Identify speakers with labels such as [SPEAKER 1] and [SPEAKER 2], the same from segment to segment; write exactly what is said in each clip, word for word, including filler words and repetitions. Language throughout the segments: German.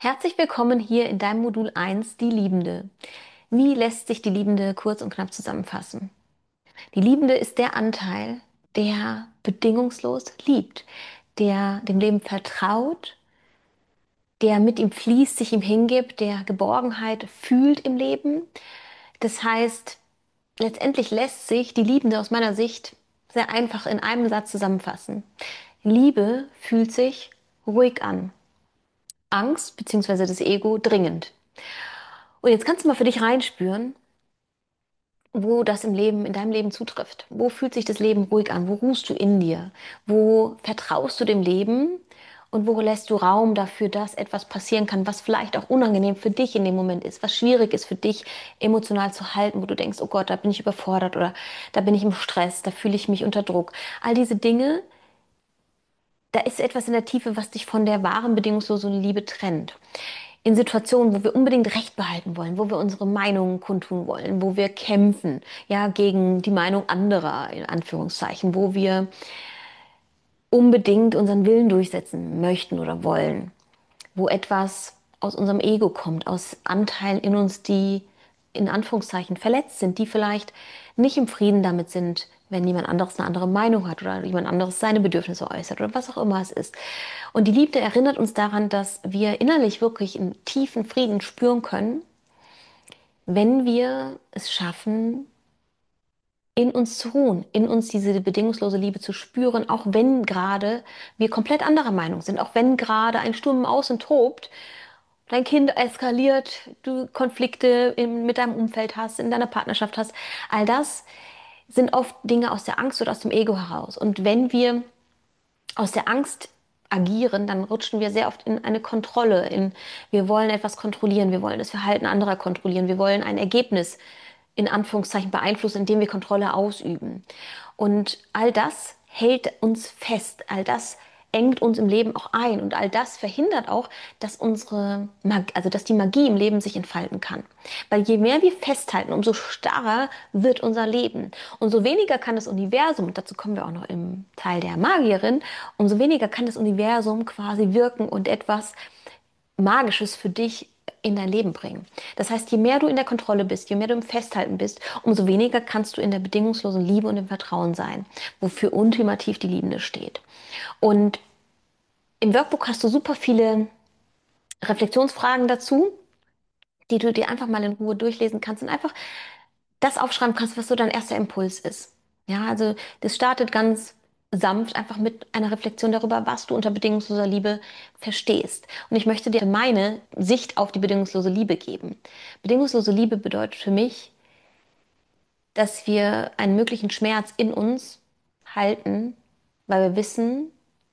[SPEAKER 1] Herzlich willkommen hier in deinem Modul eins, die Liebende. Wie lässt sich die Liebende kurz und knapp zusammenfassen? Die Liebende ist der Anteil, der bedingungslos liebt, der dem Leben vertraut, der mit ihm fließt, sich ihm hingibt, der Geborgenheit fühlt im Leben. Das heißt, letztendlich lässt sich die Liebende aus meiner Sicht sehr einfach in einem Satz zusammenfassen. Liebe fühlt sich ruhig an. Angst bzw. das Ego dringend. Und jetzt kannst du mal für dich reinspüren, wo das im Leben, in deinem Leben zutrifft. Wo fühlt sich das Leben ruhig an? Wo ruhst du in dir? Wo vertraust du dem Leben? Und wo lässt du Raum dafür, dass etwas passieren kann, was vielleicht auch unangenehm für dich in dem Moment ist, was schwierig ist für dich emotional zu halten, wo du denkst, oh Gott, da bin ich überfordert oder da bin ich im Stress, da fühle ich mich unter Druck. All diese Dinge, da ist etwas in der Tiefe, was dich von der wahren bedingungslosen Liebe trennt. In Situationen, wo wir unbedingt Recht behalten wollen, wo wir unsere Meinungen kundtun wollen, wo wir kämpfen, ja, gegen die Meinung anderer, in Anführungszeichen, wo wir unbedingt unseren Willen durchsetzen möchten oder wollen, wo etwas aus unserem Ego kommt, aus Anteilen in uns, die in Anführungszeichen verletzt sind, die vielleicht nicht im Frieden damit sind, wenn jemand anderes eine andere Meinung hat oder jemand anderes seine Bedürfnisse äußert oder was auch immer es ist. Und die Liebe erinnert uns daran, dass wir innerlich wirklich einen tiefen Frieden spüren können, wenn wir es schaffen, in uns zu ruhen, in uns diese bedingungslose Liebe zu spüren, auch wenn gerade wir komplett anderer Meinung sind, auch wenn gerade ein Sturm im Außen tobt, dein Kind eskaliert, du Konflikte in, mit deinem Umfeld hast, in deiner Partnerschaft hast. All das sind oft Dinge aus der Angst oder aus dem Ego heraus. Und wenn wir aus der Angst agieren, dann rutschen wir sehr oft in eine Kontrolle, in wir wollen etwas kontrollieren, wir wollen das Verhalten anderer kontrollieren, wir wollen ein Ergebnis in Anführungszeichen beeinflussen, indem wir Kontrolle ausüben. Und all das hält uns fest, all das engt uns im Leben auch ein und all das verhindert auch, dass unsere Mag also dass die Magie im Leben sich entfalten kann. Weil je mehr wir festhalten, umso starrer wird unser Leben. Umso weniger kann das Universum, und dazu kommen wir auch noch im Teil der Magierin, umso weniger kann das Universum quasi wirken und etwas Magisches für dich in dein Leben bringen. Das heißt, je mehr du in der Kontrolle bist, je mehr du im Festhalten bist, umso weniger kannst du in der bedingungslosen Liebe und im Vertrauen sein, wofür ultimativ die Liebende steht. Und im Workbook hast du super viele Reflexionsfragen dazu, die du dir einfach mal in Ruhe durchlesen kannst und einfach das aufschreiben kannst, was so dein erster Impuls ist. Ja, also das startet ganz sanft einfach mit einer Reflexion darüber, was du unter bedingungsloser Liebe verstehst. Und ich möchte dir meine Sicht auf die bedingungslose Liebe geben. Bedingungslose Liebe bedeutet für mich, dass wir einen möglichen Schmerz in uns halten, weil wir wissen,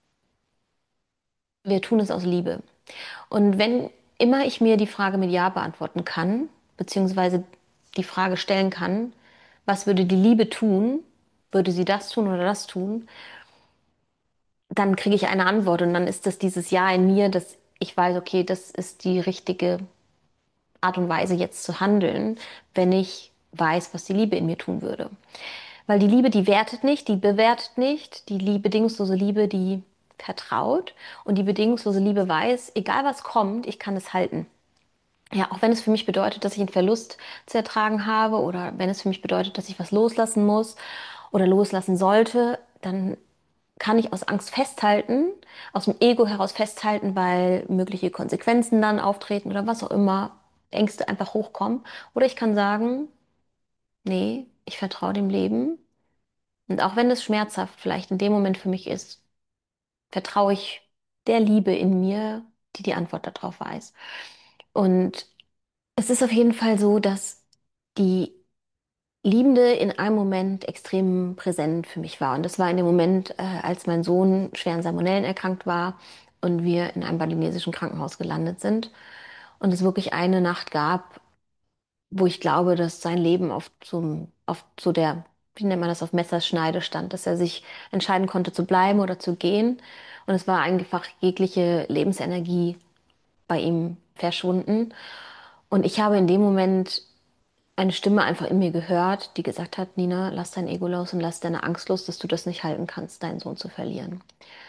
[SPEAKER 1] wir tun es aus Liebe. Und wenn immer ich mir die Frage mit Ja beantworten kann, beziehungsweise die Frage stellen kann, was würde die Liebe tun? Würde sie das tun oder das tun? Dann kriege ich eine Antwort und dann ist das dieses Ja in mir, dass ich weiß, okay, das ist die richtige Art und Weise jetzt zu handeln, wenn ich weiß, was die Liebe in mir tun würde. Weil die Liebe, die wertet nicht, die bewertet nicht, die Liebe, bedingungslose Liebe, die vertraut und die bedingungslose Liebe weiß, egal was kommt, ich kann es halten. Ja, auch wenn es für mich bedeutet, dass ich einen Verlust zu ertragen habe oder wenn es für mich bedeutet, dass ich was loslassen muss oder loslassen sollte, dann kann ich aus Angst festhalten, aus dem Ego heraus festhalten, weil mögliche Konsequenzen dann auftreten oder was auch immer, Ängste einfach hochkommen. Oder ich kann sagen, nee, ich vertraue dem Leben. Und auch wenn es schmerzhaft vielleicht in dem Moment für mich ist, vertraue ich der Liebe in mir, die die Antwort darauf weiß. Und es ist auf jeden Fall so, dass die Liebende in einem Moment extrem präsent für mich war. Und das war in dem Moment, äh, als mein Sohn schwer an Salmonellen erkrankt war und wir in einem balinesischen Krankenhaus gelandet sind. Und es wirklich eine Nacht gab, wo ich glaube, dass sein Leben auf so, auf so der, wie nennt man das, auf Messerschneide stand, dass er sich entscheiden konnte zu bleiben oder zu gehen. Und es war einfach jegliche Lebensenergie bei ihm verschwunden. Und ich habe in dem Moment eine Stimme einfach in mir gehört, die gesagt hat, Nina, lass dein Ego los und lass deine Angst los, dass du das nicht halten kannst, deinen Sohn zu verlieren.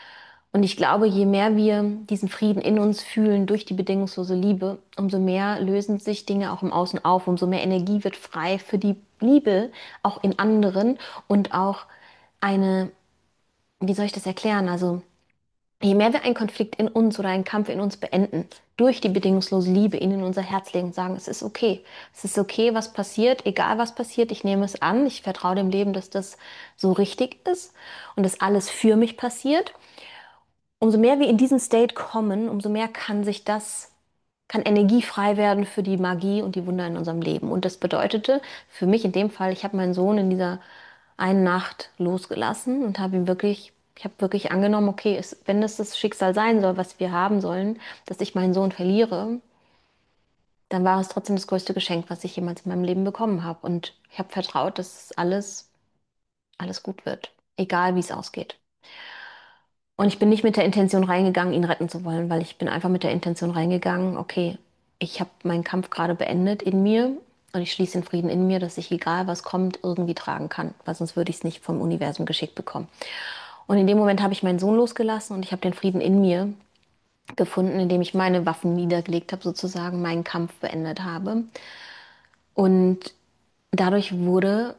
[SPEAKER 1] Und ich glaube, je mehr wir diesen Frieden in uns fühlen durch die bedingungslose Liebe, umso mehr lösen sich Dinge auch im Außen auf, umso mehr Energie wird frei für die Liebe auch in anderen und auch eine, wie soll ich das erklären? Also je mehr wir einen Konflikt in uns oder einen Kampf in uns beenden, durch die bedingungslose Liebe ihn in unser Herz legen und sagen, es ist okay. Es ist okay, was passiert, egal was passiert, ich nehme es an, ich vertraue dem Leben, dass das so richtig ist und dass alles für mich passiert. Umso mehr wir in diesen State kommen, umso mehr kann sich das, kann Energie frei werden für die Magie und die Wunder in unserem Leben. Und das bedeutete für mich in dem Fall, ich habe meinen Sohn in dieser einen Nacht losgelassen und habe ihm wirklich, ich habe wirklich angenommen, okay, es, wenn es das Schicksal sein soll, was wir haben sollen, dass ich meinen Sohn verliere, dann war es trotzdem das größte Geschenk, was ich jemals in meinem Leben bekommen habe. Und ich habe vertraut, dass alles, alles gut wird, egal wie es ausgeht. Und ich bin nicht mit der Intention reingegangen, ihn retten zu wollen, weil ich bin einfach mit der Intention reingegangen, okay, ich habe meinen Kampf gerade beendet in mir und ich schließe den Frieden in mir, dass ich, egal was kommt, irgendwie tragen kann, weil sonst würde ich es nicht vom Universum geschickt bekommen. Und in dem Moment habe ich meinen Sohn losgelassen und ich habe den Frieden in mir gefunden, indem ich meine Waffen niedergelegt habe, sozusagen meinen Kampf beendet habe. Und dadurch wurde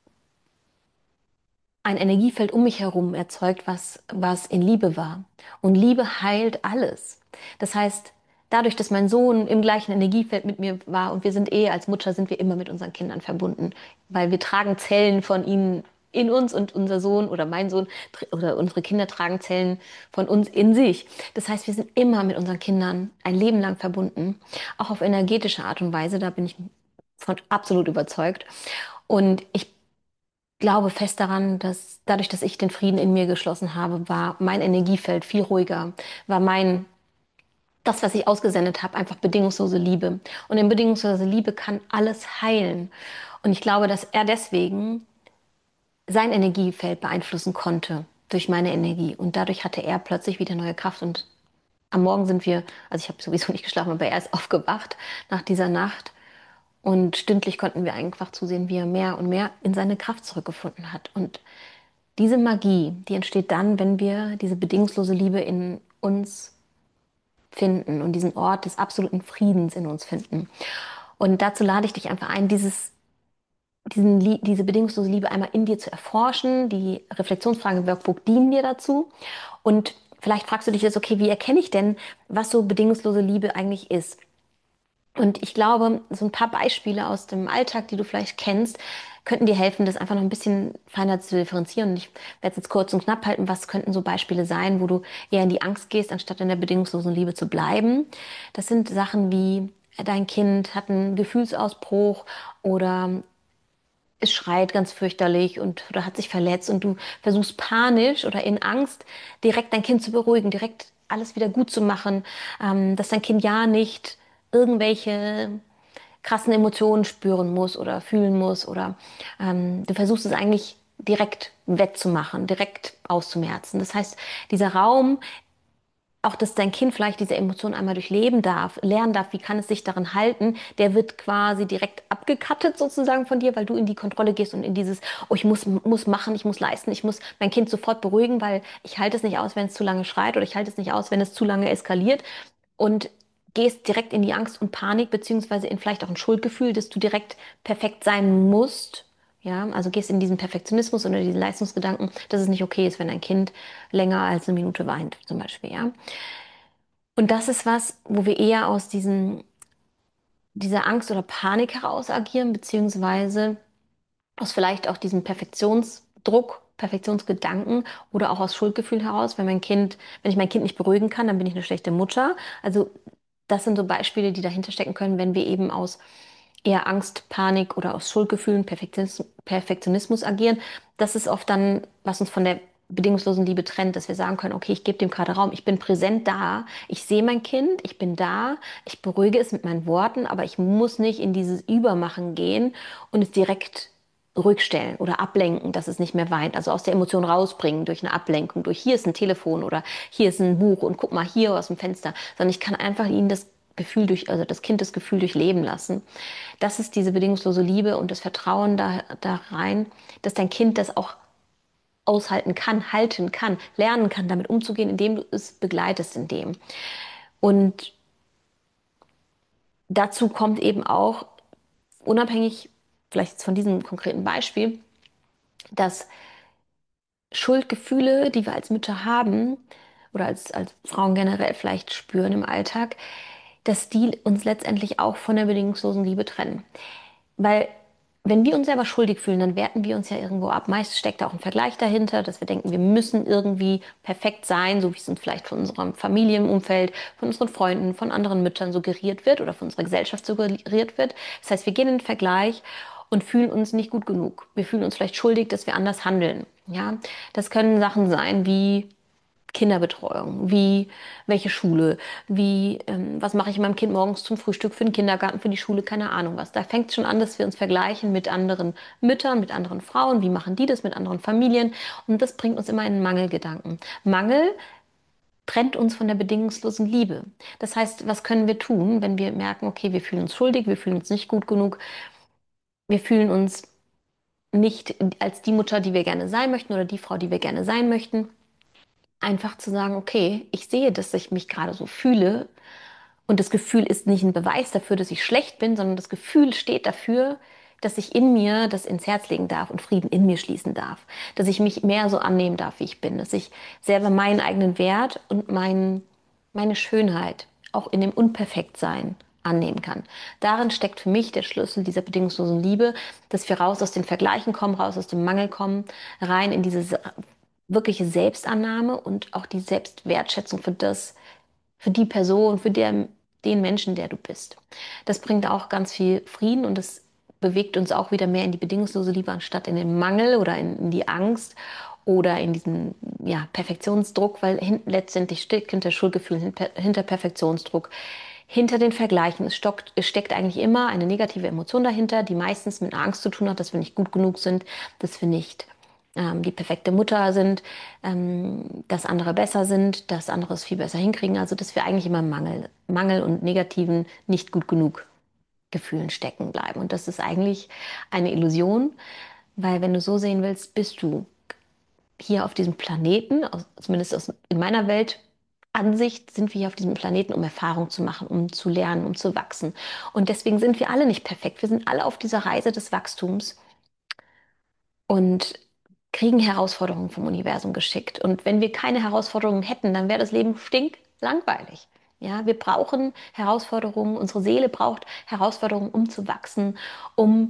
[SPEAKER 1] ein Energiefeld um mich herum erzeugt, was, was in Liebe war. Und Liebe heilt alles. Das heißt, dadurch, dass mein Sohn im gleichen Energiefeld mit mir war und wir sind eh, als Mutter sind wir immer mit unseren Kindern verbunden, weil wir tragen Zellen von ihnen in uns und unser Sohn oder mein Sohn oder unsere Kinder tragen Zellen von uns in sich. Das heißt, wir sind immer mit unseren Kindern ein Leben lang verbunden, auch auf energetische Art und Weise, da bin ich von absolut überzeugt. Und ich glaube fest daran, dass dadurch, dass ich den Frieden in mir geschlossen habe, war mein Energiefeld viel ruhiger, war mein, das, was ich ausgesendet habe, einfach bedingungslose Liebe. Und in bedingungslose Liebe kann alles heilen. Und ich glaube, dass er deswegen sein Energiefeld beeinflussen konnte durch meine Energie. Und dadurch hatte er plötzlich wieder neue Kraft. Und am Morgen sind wir, also ich habe sowieso nicht geschlafen, aber er ist aufgewacht nach dieser Nacht. Und stündlich konnten wir einfach zusehen, wie er mehr und mehr in seine Kraft zurückgefunden hat. Und diese Magie, die entsteht dann, wenn wir diese bedingungslose Liebe in uns finden und diesen Ort des absoluten Friedens in uns finden. Und dazu lade ich dich einfach ein, dieses, diesen, diese bedingungslose Liebe einmal in dir zu erforschen. Die Reflexionsfragen im Workbook dienen dir dazu. Und vielleicht fragst du dich jetzt, okay, wie erkenne ich denn, was so bedingungslose Liebe eigentlich ist? Und ich glaube, so ein paar Beispiele aus dem Alltag, die du vielleicht kennst, könnten dir helfen, das einfach noch ein bisschen feiner zu differenzieren. Und ich werde es jetzt kurz und knapp halten. Was könnten so Beispiele sein, wo du eher in die Angst gehst, anstatt in der bedingungslosen Liebe zu bleiben? Das sind Sachen wie, dein Kind hat einen Gefühlsausbruch oder es schreit ganz fürchterlich und oder hat sich verletzt und du versuchst panisch oder in Angst direkt dein Kind zu beruhigen, direkt alles wieder gut zu machen, ähm, dass dein Kind ja nicht irgendwelche krassen Emotionen spüren muss oder fühlen muss oder ähm, du versuchst es eigentlich direkt wettzumachen, direkt auszumerzen. Das heißt, dieser Raum, auch dass dein Kind vielleicht diese Emotionen einmal durchleben darf, lernen darf, wie kann es sich darin halten, der wird quasi direkt abgekattet sozusagen von dir, weil du in die Kontrolle gehst und in dieses, oh, ich muss, muss machen, ich muss leisten, ich muss mein Kind sofort beruhigen, weil ich halte es nicht aus, wenn es zu lange schreit oder ich halte es nicht aus, wenn es zu lange eskaliert und gehst direkt in die Angst und Panik, beziehungsweise in vielleicht auch ein Schuldgefühl, dass du direkt perfekt sein musst. Ja, also gehst in diesen Perfektionismus oder diesen Leistungsgedanken, dass es nicht okay ist, wenn ein Kind länger als eine Minute weint, zum Beispiel, ja. Und das ist was, wo wir eher aus diesem, dieser Angst oder Panik heraus agieren, beziehungsweise aus vielleicht auch diesem Perfektionsdruck, Perfektionsgedanken oder auch aus Schuldgefühl heraus, wenn mein Kind, wenn ich mein Kind nicht beruhigen kann, dann bin ich eine schlechte Mutter. Also das sind so Beispiele, die dahinter stecken können, wenn wir eben aus eher Angst, Panik oder aus Schuldgefühlen, Perfektionismus, Perfektionismus agieren. Das ist oft dann, was uns von der bedingungslosen Liebe trennt, dass wir sagen können, okay, ich gebe dem gerade Raum, ich bin präsent da, ich sehe mein Kind, ich bin da, ich beruhige es mit meinen Worten, aber ich muss nicht in dieses Übermachen gehen und es direkt ruhig stellen oder ablenken, dass es nicht mehr weint. Also aus der Emotion rausbringen durch eine Ablenkung, durch hier ist ein Telefon oder hier ist ein Buch und guck mal hier aus dem Fenster, sondern ich kann einfach ihnen das Gefühl durch, also das Kind das Gefühl durchleben lassen. Das ist diese bedingungslose Liebe und das Vertrauen da, da rein, dass dein Kind das auch aushalten kann, halten kann, lernen kann, damit umzugehen, indem du es begleitest in dem. Und dazu kommt eben auch, unabhängig vielleicht jetzt von diesem konkreten Beispiel, dass Schuldgefühle, die wir als Mütter haben oder als, als Frauen generell vielleicht spüren im Alltag, dass die uns letztendlich auch von der bedingungslosen Liebe trennen. Weil wenn wir uns selber schuldig fühlen, dann werten wir uns ja irgendwo ab. Meist steckt da auch ein Vergleich dahinter, dass wir denken, wir müssen irgendwie perfekt sein, so wie es uns vielleicht von unserem Familienumfeld, von unseren Freunden, von anderen Müttern suggeriert wird oder von unserer Gesellschaft suggeriert wird. Das heißt, wir gehen in den Vergleich und fühlen uns nicht gut genug. Wir fühlen uns vielleicht schuldig, dass wir anders handeln. Ja, das können Sachen sein wie Kinderbetreuung, wie welche Schule, wie ähm, was mache ich meinem Kind morgens zum Frühstück für den Kindergarten, für die Schule, keine Ahnung was. Da fängt es schon an, dass wir uns vergleichen mit anderen Müttern, mit anderen Frauen, wie machen die das mit anderen Familien und das bringt uns immer in einen Mangelgedanken. Mangel trennt uns von der bedingungslosen Liebe. Das heißt, was können wir tun, wenn wir merken, okay, wir fühlen uns schuldig, wir fühlen uns nicht gut genug, wir fühlen uns nicht als die Mutter, die wir gerne sein möchten oder die Frau, die wir gerne sein möchten? Einfach zu sagen, okay, ich sehe, dass ich mich gerade so fühle und das Gefühl ist nicht ein Beweis dafür, dass ich schlecht bin, sondern das Gefühl steht dafür, dass ich in mir das ins Herz legen darf und Frieden in mir schließen darf, dass ich mich mehr so annehmen darf, wie ich bin, dass ich selber meinen eigenen Wert und mein, meine Schönheit auch in dem Unperfektsein annehmen kann. Darin steckt für mich der Schlüssel dieser bedingungslosen Liebe, dass wir raus aus den Vergleichen kommen, raus aus dem Mangel kommen, rein in diese wirkliche Selbstannahme und auch die Selbstwertschätzung für das, für die Person, für der, den Menschen, der du bist. Das bringt auch ganz viel Frieden und das bewegt uns auch wieder mehr in die bedingungslose Liebe anstatt in den Mangel oder in, in die Angst oder in diesen ja, Perfektionsdruck, weil hin, letztendlich steckt hinter Schuldgefühlen, hinter, hinter Perfektionsdruck, hinter den Vergleichen. Es, stockt, es steckt eigentlich immer eine negative Emotion dahinter, die meistens mit einer Angst zu tun hat, dass wir nicht gut genug sind, dass wir nicht ähm, die perfekte Mutter sind, ähm, dass andere besser sind, dass andere es viel besser hinkriegen. Also dass wir eigentlich immer im Mangel, Mangel und negativen, nicht gut genug Gefühlen stecken bleiben. Und das ist eigentlich eine Illusion, weil wenn du so sehen willst, bist du hier auf diesem Planeten, aus, zumindest aus, in meiner Weltansicht, sind wir hier auf diesem Planeten, um Erfahrung zu machen, um zu lernen, um zu wachsen. Und deswegen sind wir alle nicht perfekt. Wir sind alle auf dieser Reise des Wachstums und kriegen Herausforderungen vom Universum geschickt. Und wenn wir keine Herausforderungen hätten, dann wäre das Leben stinklangweilig. Ja, wir brauchen Herausforderungen, unsere Seele braucht Herausforderungen, um zu wachsen, um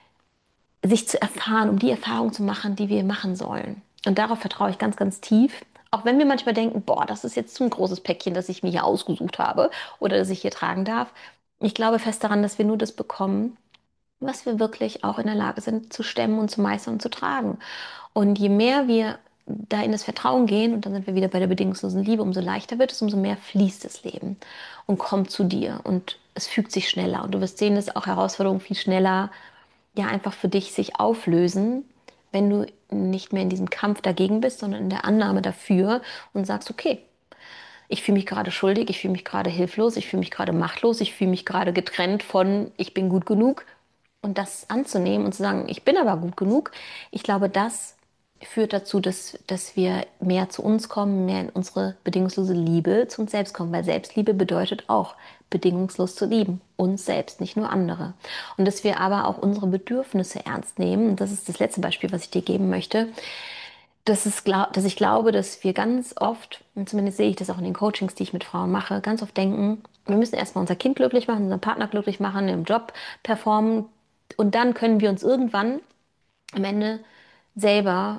[SPEAKER 1] sich zu erfahren, um die Erfahrung zu machen, die wir machen sollen. Und darauf vertraue ich ganz, ganz tief. Auch wenn wir manchmal denken, boah, das ist jetzt so ein großes Päckchen, das ich mir hier ausgesucht habe oder das ich hier tragen darf. Ich glaube fest daran, dass wir nur das bekommen, was wir wirklich auch in der Lage sind zu stemmen und zu meistern und zu tragen. Und je mehr wir da in das Vertrauen gehen, und dann sind wir wieder bei der bedingungslosen Liebe, umso leichter wird es, umso mehr fließt das Leben und kommt zu dir und es fügt sich schneller. Und du wirst sehen, dass auch Herausforderungen viel schneller ja einfach für dich sich auflösen, wenn du nicht mehr in diesem Kampf dagegen bist, sondern in der Annahme dafür und sagst, okay, ich fühle mich gerade schuldig, ich fühle mich gerade hilflos, ich fühle mich gerade machtlos, ich fühle mich gerade getrennt von, ich bin gut genug. Und das anzunehmen und zu sagen, ich bin aber gut genug, ich glaube, das führt dazu, dass, dass wir mehr zu uns kommen, mehr in unsere bedingungslose Liebe zu uns selbst kommen, weil Selbstliebe bedeutet auch, bedingungslos zu lieben, uns selbst, nicht nur andere. Und dass wir aber auch unsere Bedürfnisse ernst nehmen, und das ist das letzte Beispiel, was ich dir geben möchte, dass, es, dass ich glaube, dass wir ganz oft, und zumindest sehe ich das auch in den Coachings, die ich mit Frauen mache, ganz oft denken, wir müssen erstmal unser Kind glücklich machen, unseren Partner glücklich machen, im Job performen und dann können wir uns irgendwann am Ende selber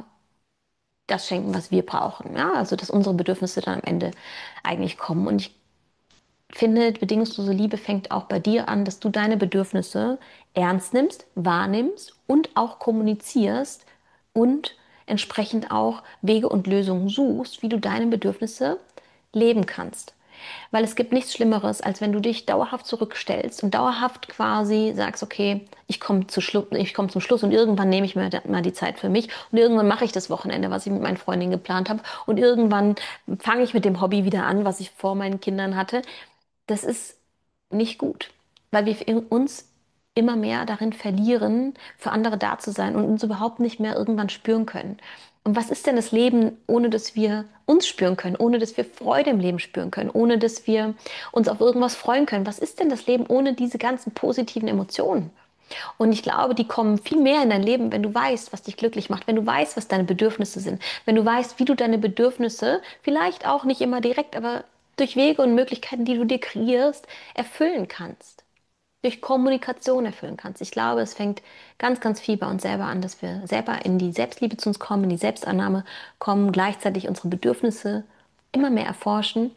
[SPEAKER 1] das schenken, was wir brauchen. Ja, also dass unsere Bedürfnisse dann am Ende eigentlich kommen. Und ich finde, bedingungslose Liebe fängt auch bei dir an, dass du deine Bedürfnisse ernst nimmst, wahrnimmst und auch kommunizierst und entsprechend auch Wege und Lösungen suchst, wie du deine Bedürfnisse leben kannst. Weil es gibt nichts Schlimmeres, als wenn du dich dauerhaft zurückstellst und dauerhaft quasi sagst, okay, ich komme zu Schlu ich komme zum Schluss und irgendwann nehme ich mir mal die Zeit für mich und irgendwann mache ich das Wochenende, was ich mit meinen Freundinnen geplant habe und irgendwann fange ich mit dem Hobby wieder an, was ich vor meinen Kindern hatte. Das ist nicht gut, weil wir uns immer mehr darin verlieren, für andere da zu sein und uns überhaupt nicht mehr irgendwann spüren können. Und was ist denn das Leben, ohne dass wir uns spüren können, ohne dass wir Freude im Leben spüren können, ohne dass wir uns auf irgendwas freuen können? Was ist denn das Leben ohne diese ganzen positiven Emotionen? Und ich glaube, die kommen viel mehr in dein Leben, wenn du weißt, was dich glücklich macht, wenn du weißt, was deine Bedürfnisse sind, wenn du weißt, wie du deine Bedürfnisse vielleicht auch nicht immer direkt, aber durch Wege und Möglichkeiten, die du dir kreierst, erfüllen kannst. Durch Kommunikation erfüllen kannst. Ich glaube, es fängt ganz, ganz viel bei uns selber an, dass wir selber in die Selbstliebe zu uns kommen, in die Selbstannahme kommen, gleichzeitig unsere Bedürfnisse immer mehr erforschen,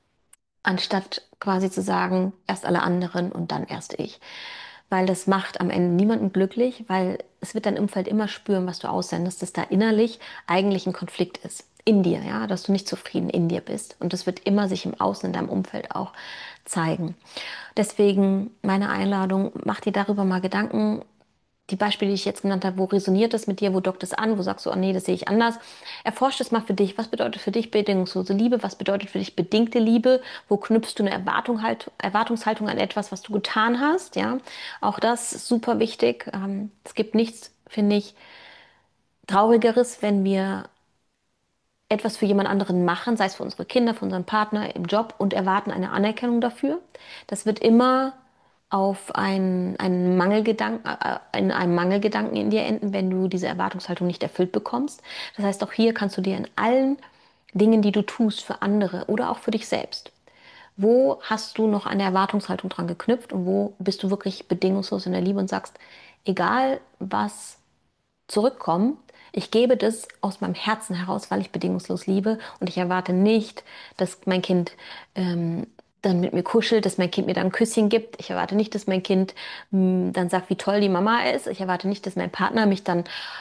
[SPEAKER 1] anstatt quasi zu sagen, erst alle anderen und dann erst ich. Weil das macht am Ende niemanden glücklich, weil es wird dein Umfeld immer spüren, was du aussendest, dass da innerlich eigentlich ein Konflikt ist. In dir, ja, dass du nicht zufrieden in dir bist. Und das wird immer sich im Außen, in deinem Umfeld auch zeigen. Deswegen meine Einladung, mach dir darüber mal Gedanken. Die Beispiele, die ich jetzt genannt habe, wo resoniert das mit dir, wo dockt es an, wo sagst du, oh nee, das sehe ich anders. Erforsch es mal für dich. Was bedeutet für dich bedingungslose Liebe? Was bedeutet für dich bedingte Liebe? Wo knüpfst du eine Erwartung halt, Erwartungshaltung an etwas, was du getan hast? Ja, auch das ist super wichtig. Ähm, es gibt nichts, finde ich, Traurigeres, wenn wir etwas für jemand anderen machen, sei es für unsere Kinder, für unseren Partner im Job und erwarten eine Anerkennung dafür. Das wird immer auf einen, einen Mangelgedanken, äh, in einem Mangelgedanken in dir enden, wenn du diese Erwartungshaltung nicht erfüllt bekommst. Das heißt, auch hier kannst du dir in allen Dingen, die du tust für andere oder auch für dich selbst, wo hast du noch eine Erwartungshaltung dran geknüpft und wo bist du wirklich bedingungslos in der Liebe und sagst, egal was zurückkommen. Ich gebe das aus meinem Herzen heraus, weil ich bedingungslos liebe und ich erwarte nicht, dass mein Kind ähm, dann mit mir kuschelt, dass mein Kind mir dann ein Küsschen gibt. Ich erwarte nicht, dass mein Kind mh, dann sagt, wie toll die Mama ist. Ich erwarte nicht, dass mein Partner mich dann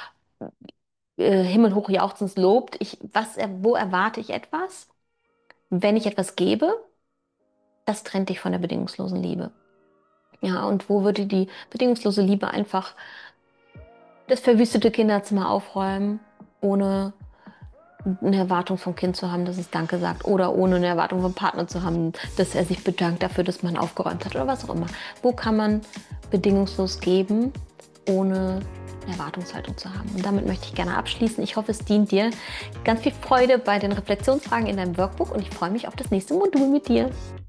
[SPEAKER 1] äh, himmelhoch jauchzend lobt. Ich, was, wo erwarte ich etwas? Wenn ich etwas gebe, das trennt dich von der bedingungslosen Liebe. Ja, und wo würde die bedingungslose Liebe einfach das verwüstete Kinderzimmer aufräumen, ohne eine Erwartung vom Kind zu haben, dass es Danke sagt oder ohne eine Erwartung vom Partner zu haben, dass er sich bedankt dafür, dass man aufgeräumt hat oder was auch immer. Wo kann man bedingungslos geben, ohne eine Erwartungshaltung zu haben? Und damit möchte ich gerne abschließen. Ich hoffe, es dient dir. Ganz viel Freude bei den Reflexionsfragen in deinem Workbook und ich freue mich auf das nächste Modul mit dir.